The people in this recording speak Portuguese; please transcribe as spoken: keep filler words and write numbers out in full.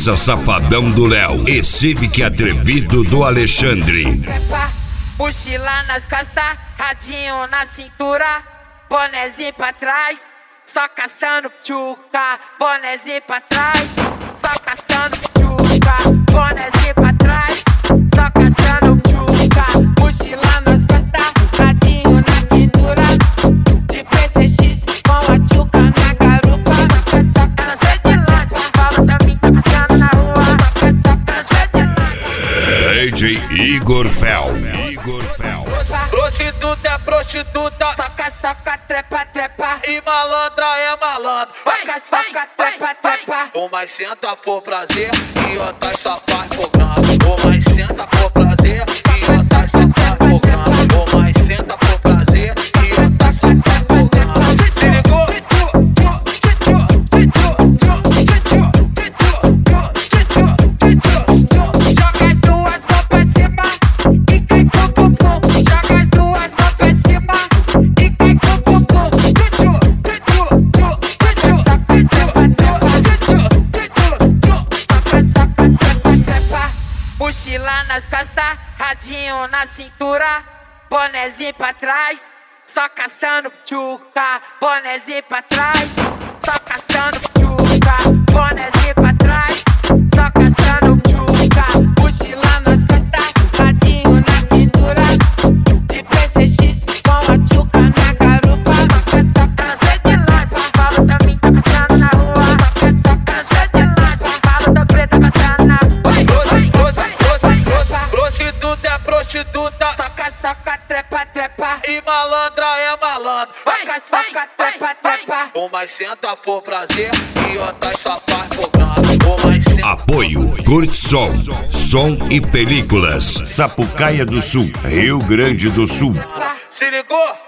Rosa Safadão do Léo e Civic Atrevido do Alexandre. Mochila nas costas, radinho na cintura, bonezinho pra trás, só caçando tchuca. Bonezinho pra trás, só caçando tchuca. Bonezinho pra trás, só caçando tchuca. Mochila nas costas, radinho na cintura, de P C X com a tchuca na garupa. Soca, soca nas ventilantes, fala pra mim, tá passando na rua. Soca, soca nas ventilantes. D J Igor Fel. Prostituta é prostituta, Soca, soca, trepa, trepa. e malandra é malandro. Soca, soca, trepa, trepa. Uma senta por prazer e outra só faz programa. Uma senta por prazer e outra só faz programa. Uma senta por prazer e outra só faz programa. Se ligou? Joga as duas mãos pra cima e cai com o bumbum. Joga as duas mãos pra cima e cai com o bumbum. Mochila nas costas, radinho na cintura, bonezinho pra trás, só caçando tchuca. Bonezinho pra trás, só caçando tchuca. Bonezinho pra trás, só caçando tchuca. Mochila nas costas, radinho na cintura, de P C X com a tchuca na garupa. Soca, soca nas ventilantes, fala pra mim, tá passando na rua. Soca, soca nas ventilantes, fala da preta passando na rua. Prostituta é prostituta, Soca, soca, trepa, trepa. e malandra é malandro. Soca, soca, trepa, trepa. Uma senta por prazer e outra só faz programa. Uma senta... Apoio Curtsom, som e películas, Sapucaia do Sul, Rio Grande do Sul. Se ligou?